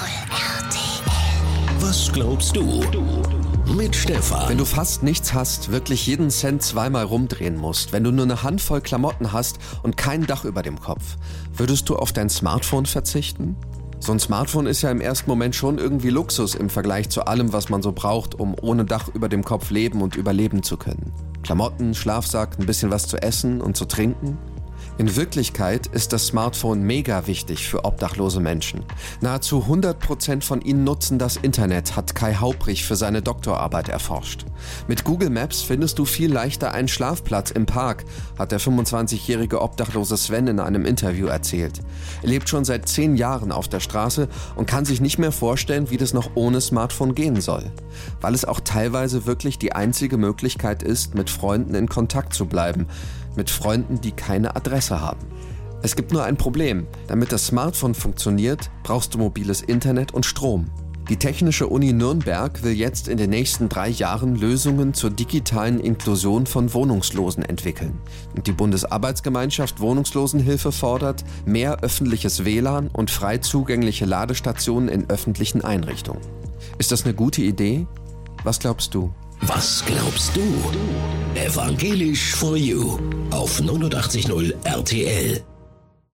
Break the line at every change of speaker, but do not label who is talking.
Was glaubst du? Mit Stefan.
Wenn du fast nichts hast, wirklich jeden Cent zweimal rumdrehen musst, wenn du nur eine Handvoll Klamotten hast und kein Dach über dem Kopf, würdest du auf dein Smartphone verzichten? So ein Smartphone ist ja im ersten Moment schon irgendwie Luxus im Vergleich zu allem, was man so braucht, um ohne Dach über dem Kopf leben und überleben zu können. Klamotten, Schlafsack, ein bisschen was zu essen und zu trinken. In Wirklichkeit ist das Smartphone mega wichtig für obdachlose Menschen. Nahezu 100% von ihnen nutzen das Internet, hat Kai Hauprich für seine Doktorarbeit erforscht. Mit Google Maps findest du viel leichter einen Schlafplatz im Park, hat der 25-jährige obdachlose Sven in einem Interview erzählt. Er lebt schon seit 10 Jahren auf der Straße und kann sich nicht mehr vorstellen, wie das noch ohne Smartphone gehen soll. Weil es auch teilweise wirklich die einzige Möglichkeit ist, mit Freunden in Kontakt zu bleiben. Mit Freunden, die keine Adresse haben. Es gibt nur ein Problem. Damit das Smartphone funktioniert, brauchst du mobiles Internet und Strom. Die Technische Uni Nürnberg will jetzt in den nächsten 3 Jahren Lösungen zur digitalen Inklusion von Wohnungslosen entwickeln. Und die Bundesarbeitsgemeinschaft Wohnungslosenhilfe fordert mehr öffentliches WLAN und frei zugängliche Ladestationen in öffentlichen Einrichtungen. Ist das eine gute Idee? Was glaubst du?
Was glaubst du? Evangelisch for You auf 89.0 RTL.